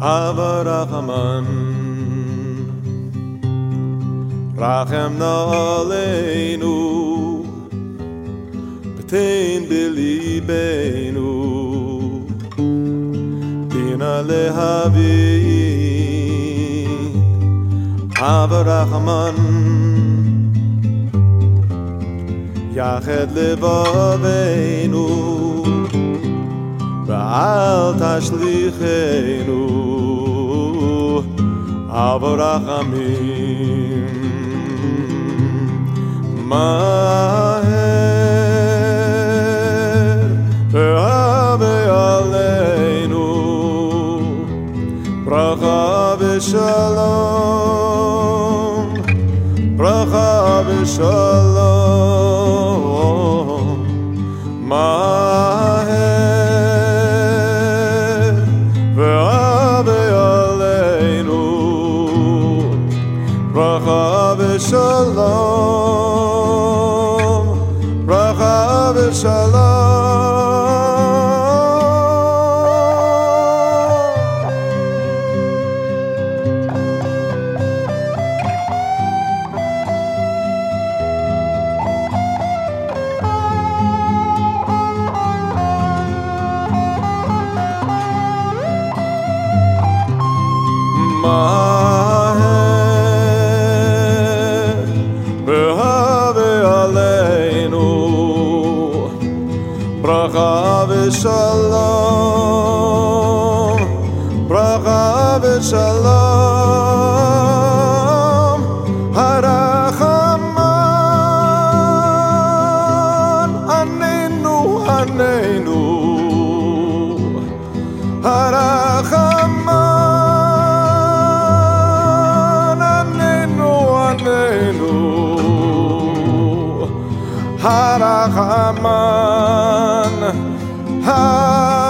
Avarachaman Rachem na aleinu B'tein b'libeinu Bina lehavi Avarachaman Yached levaveinu V'al tashlicheinu Avarachamim Maher Ve'ave aleinu Bracha v'shalom Bracha v'shalom Maher Ve'ave aleinu Bracha v'shalom Bracha v'shalom Maher Ve'ave aleinu Bracha v'shalom Bracha v'shalom Harachaman Anenu Anenu Harachaman Anenu Anenu Harachaman